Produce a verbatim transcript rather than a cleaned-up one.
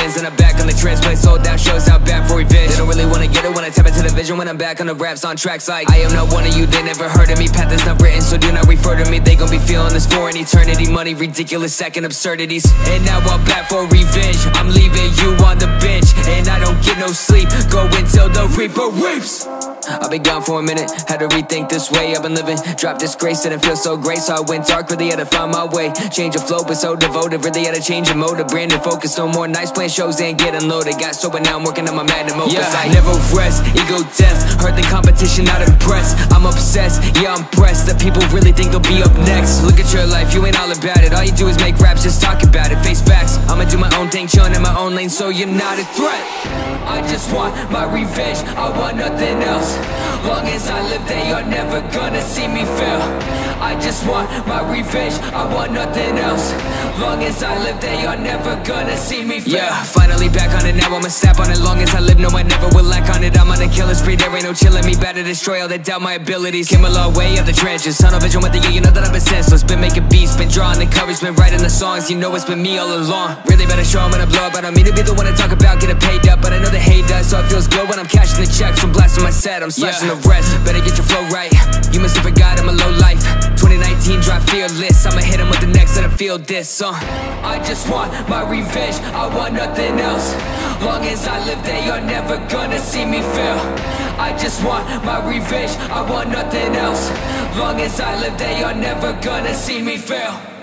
friends, and I'm back on the transplay. Sold out shows out back for revenge. They don't really wanna get it when I tap into the vision. When I'm back on the raps on tracks like I am not one of you, they never heard of me. Path is not written, so do not refer to me. They gon' be feeling this for an eternity. Money, ridiculous, second absurdities. And now I'm back for revenge. I'm leaving you on the bench, and I don't get no sleep. Go until the reaper weeps. I've been gone for a minute, had to rethink this way I've been living. Dropped disgrace, didn't feel so great, so I went dark, really had to find my way. Change of flow, but so devoted, really had to change of mode. Branded focus, no more nights, playing shows and getting loaded. Got sober, now I'm working on my magnum opus. Yeah, I never rest, ego death, heard the competition, not impressed. I'm obsessed, yeah I'm pressed, that people really think they'll be up next. Look at your life, you ain't all about it, all you do is make raps, just talk about it. Face facts, I'ma do my own thing, chillin' in my own lane, so you're not a threat. I just want my revenge, I want nothing else. Long as I live, they are never gonna see me fail. I just want my revenge, I want nothing else. Long as I live, they are never gonna see me fail. Yeah, finally back on it, now I'ma snap on it. Long as I live, no I never will lack on it. I'm on a killing spree, there ain't no chillin' me. Better destroy all that doubt my abilities. Came a long way up the trenches, tunnel vision with the year, you know that I've been senseless. Been making beats, been drawing the courage, been writing the songs. You know it's been me all along. Really better show 'em when I blow up. I don't mean to be the one to talk about getting paid up, but I know the hate does, so it feels good when I'm cashing the checks. From blasting my set, I'm slashing yeah. the rest. Better get your flow right, you must have forgot I'm a low life. Twenty nineteen drive fearless, I'ma hit him with the next and I feel this uh. I just want my revenge, I want nothing else. Long as I live, they are never gonna see me fail. I just want my revenge, I want nothing else. Long as I live, they are never gonna see me fail.